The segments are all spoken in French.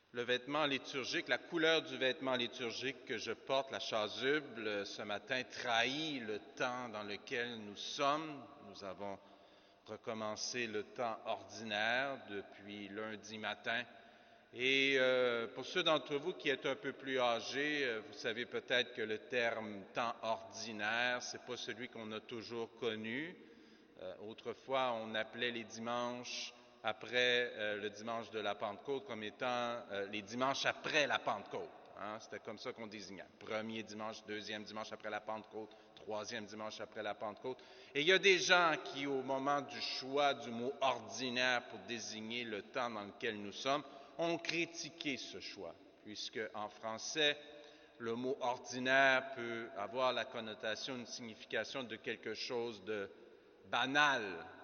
le vêtement liturgique, la couleur du vêtement liturgique que je porte, la chasuble, ce matin trahit le temps dans lequel nous sommes. Nous avons recommencé le temps ordinaire depuis lundi matin. Et pour ceux d'entre vous qui êtes un peu plus âgés, vous savez peut-être que le terme temps ordinaire, c'est pas celui qu'on a toujours connu. Autrefois, on appelait les dimanches après le dimanche de la Pentecôte comme étant les dimanches après la Pentecôte. Hein? C'était comme ça qu'on désignait. Premier dimanche, deuxième dimanche après la Pentecôte, troisième dimanche après la Pentecôte. Et il y a des gens qui, au moment du choix du mot ordinaire pour désigner le temps dans lequel nous sommes, ont critiqué ce choix, puisque en français, le mot ordinaire peut avoir la connotation, une signification de quelque chose de banal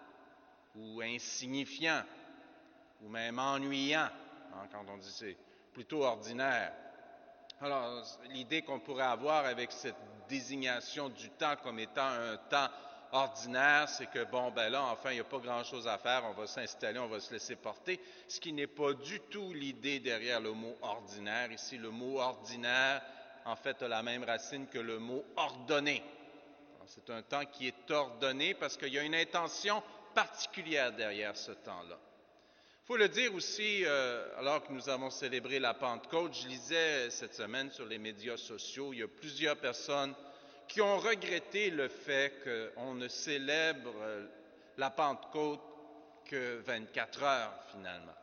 ou insignifiant ou même ennuyant, hein, quand on dit c'est plutôt ordinaire. Alors, l'idée qu'on pourrait avoir avec cette désignation du temps comme étant un temps ordinaire, c'est que, enfin, il n'y a pas grand-chose à faire, on va s'installer, on va se laisser porter, ce qui n'est pas du tout l'idée derrière le mot ordinaire. Ici, le mot ordinaire, en fait, a la même racine que le mot ordonné. C'est un temps qui est ordonné parce qu'il y a une intention particulière derrière ce temps-là. Il faut le dire aussi, alors que nous avons célébré la Pentecôte, je lisais cette semaine sur les médias sociaux, il y a plusieurs personnes qui ont regretté le fait qu'on ne célèbre la Pentecôte que 24 heures finalement.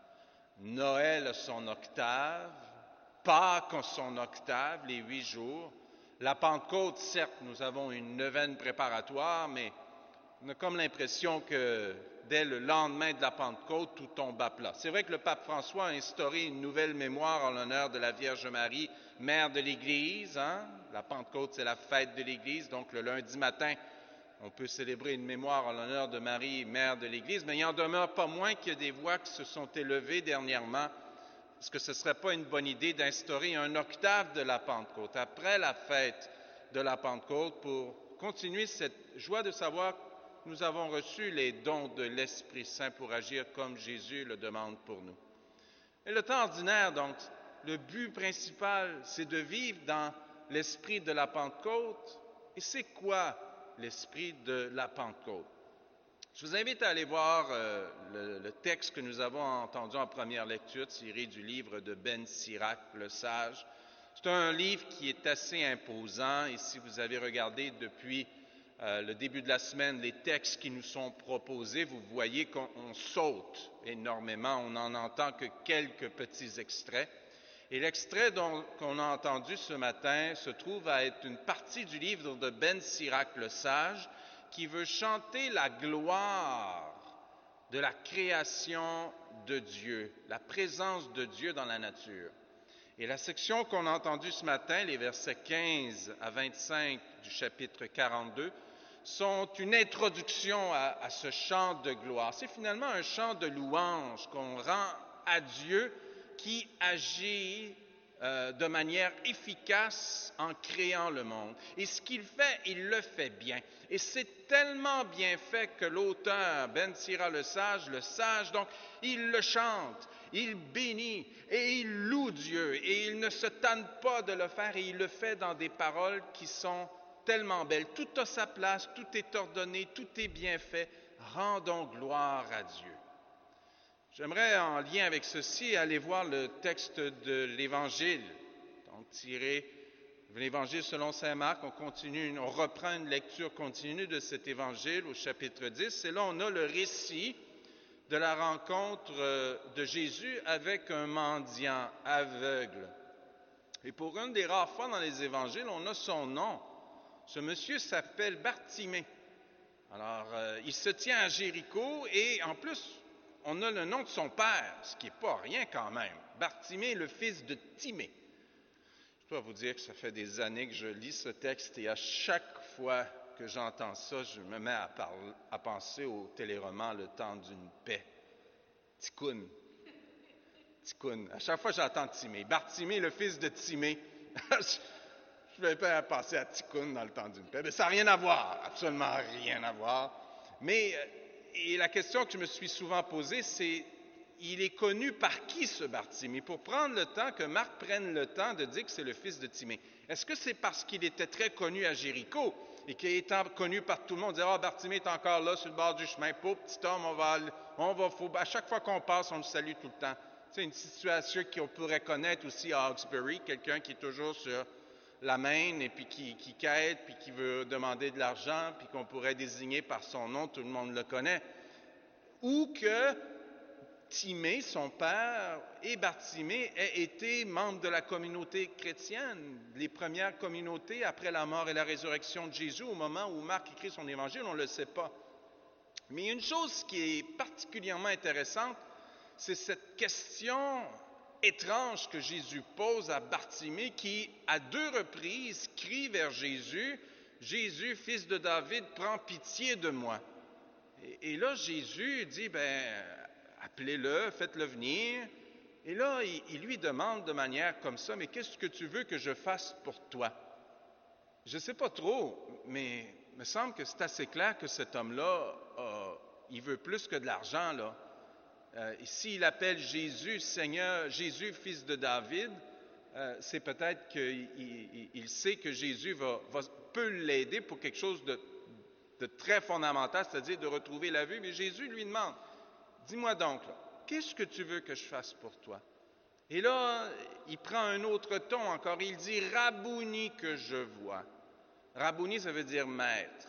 Noël a son octave, Pâques a son octave, les 8 jours. La Pentecôte, certes, nous avons une neuvaine préparatoire, mais on a comme l'impression que dès le lendemain de la Pentecôte, tout tombe à plat. C'est vrai que le pape François a instauré une nouvelle mémoire en l'honneur de la Vierge Marie, mère de l'Église. Hein? La Pentecôte, c'est la fête de l'Église, donc le lundi matin, on peut célébrer une mémoire en l'honneur de Marie, mère de l'Église, mais il n'en demeure pas moins qu'il y a des voix qui se sont élevées dernièrement. Est-ce que ce ne serait pas une bonne idée d'instaurer un octave de la Pentecôte, après la fête de la Pentecôte, pour continuer cette joie de savoir que nous avons reçu les dons de l'Esprit Saint pour agir comme Jésus le demande pour nous. Et le temps ordinaire, donc, le but principal, c'est de vivre dans l'esprit de la Pentecôte. Et c'est quoi l'esprit de la Pentecôte? Je vous invite à aller voir le texte que nous avons entendu en première lecture, tiré du livre de Ben Sirac, le Sage. C'est un livre qui est assez imposant, et si vous avez regardé depuis le début de la semaine les textes qui nous sont proposés, vous voyez qu'on saute énormément, on n'en entend que quelques petits extraits. Et l'extrait qu'on a entendu ce matin se trouve à être une partie du livre de Ben Sirac, le Sage, qui veut chanter la gloire de la création de Dieu, la présence de Dieu dans la nature. Et la section qu'on a entendue ce matin, les versets 15 à 25 du chapitre 42, sont une introduction à ce chant de gloire. C'est finalement un chant de louange qu'on rend à Dieu qui agit de manière efficace en créant le monde. Et ce qu'il fait, il le fait bien. Et c'est tellement bien fait que l'auteur, Ben Sirac le sage, donc, il le chante, il bénit et il loue Dieu. Et il ne se tanne pas de le faire et il le fait dans des paroles qui sont tellement belles. Tout a sa place, tout est ordonné, tout est bien fait. Rendons gloire à Dieu. J'aimerais, en lien avec ceci, aller voir le texte de l'Évangile, donc tiré de l'Évangile selon saint Marc. On reprend une lecture continue de cet Évangile au chapitre 10, et là on a le récit de la rencontre de Jésus avec un mendiant aveugle. Et pour une des rares fois dans les Évangiles, on a son nom. Ce monsieur s'appelle Bartimée. Alors, il se tient à Jéricho et en plus, on a le nom de son père, ce qui n'est pas rien quand même. Bartimée, le fils de Timée. Je dois vous dire que ça fait des années que je lis ce texte et à chaque fois que j'entends ça, je me mets à penser au téléroman Le temps d'une paix. Tikkun. À chaque fois que j'entends Timée. Bartimée, le fils de Timée. Je vais pas penser à Tikkun dans Le temps d'une paix. Mais ça n'a rien à voir, absolument rien à voir. Mais et la question que je me suis souvent posée, c'est il est connu par qui ce Bartimée? Pour prendre le temps, que Marc prenne le temps de dire que c'est le fils de Timée. Est-ce que c'est parce qu'il était très connu à Jéricho et qu'il étant connu par tout le monde, dire « Ah, Bartimée est encore là sur le bord du chemin, pauvre petit homme, à chaque fois qu'on passe, on le salue tout le temps. » C'est une situation qu'on pourrait connaître aussi à Hawkesbury, quelqu'un qui est toujours sur la main et puis qui quête, puis qui veut demander de l'argent, puis qu'on pourrait désigner par son nom, tout le monde le connaît. Ou que Timée, son père, et Bartimée aient été membres de la communauté chrétienne, les premières communautés après la mort et la résurrection de Jésus, au moment où Marc écrit son évangile, on ne le sait pas. Mais une chose qui est particulièrement intéressante, c'est cette question étrange que Jésus pose à Bartimée qui, à 2 reprises, crie vers Jésus, « Jésus, fils de David, prends pitié de moi. » Et là, Jésus dit, appelez-le, faites-le venir. Et là, il lui demande de manière comme ça, « Mais qu'est-ce que tu veux que je fasse pour toi? » Je ne sais pas trop, mais il me semble que c'est assez clair que cet homme-là, il veut plus que de l'argent, là. Ici, il appelle Jésus Seigneur, Jésus, fils de David. C'est peut-être qu'il sait que Jésus peut l'aider pour quelque chose de très fondamental, c'est-à-dire de retrouver la vue. Mais Jésus lui demande, dis-moi donc, qu'est-ce que tu veux que je fasse pour toi? Et là, il prend un autre ton encore. Il dit, Rabouni que je vois. Rabouni, ça veut dire maître.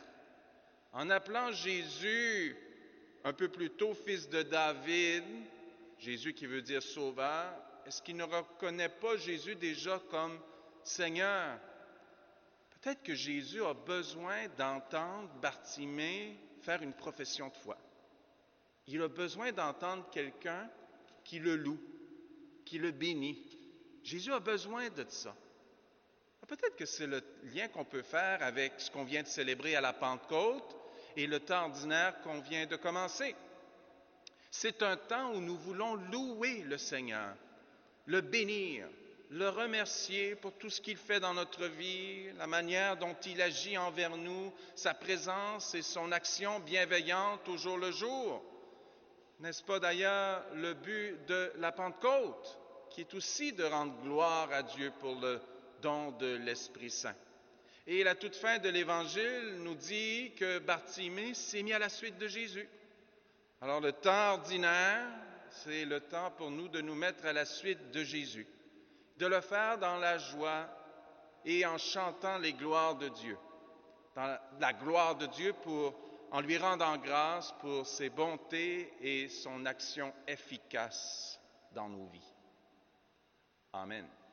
En appelant Jésus un peu plus tôt, fils de David, Jésus qui veut dire sauveur, est-ce qu'il ne reconnaît pas Jésus déjà comme Seigneur? Peut-être que Jésus a besoin d'entendre Bartimée faire une profession de foi. Il a besoin d'entendre quelqu'un qui le loue, qui le bénit. Jésus a besoin de ça. Peut-être que c'est le lien qu'on peut faire avec ce qu'on vient de célébrer à la Pentecôte et le temps ordinaire qu'on vient de commencer. C'est un temps où nous voulons louer le Seigneur, le bénir, le remercier pour tout ce qu'il fait dans notre vie, la manière dont il agit envers nous, sa présence et son action bienveillante au jour le jour. N'est-ce pas d'ailleurs le but de la Pentecôte, qui est aussi de rendre gloire à Dieu pour le don de l'Esprit Saint? Et la toute fin de l'Évangile nous dit que Bartimée s'est mis à la suite de Jésus. Alors le temps ordinaire, c'est le temps pour nous de nous mettre à la suite de Jésus, de le faire dans la joie et en chantant les gloires de Dieu. Dans la gloire de Dieu en lui rendant grâce pour ses bontés et son action efficace dans nos vies. Amen.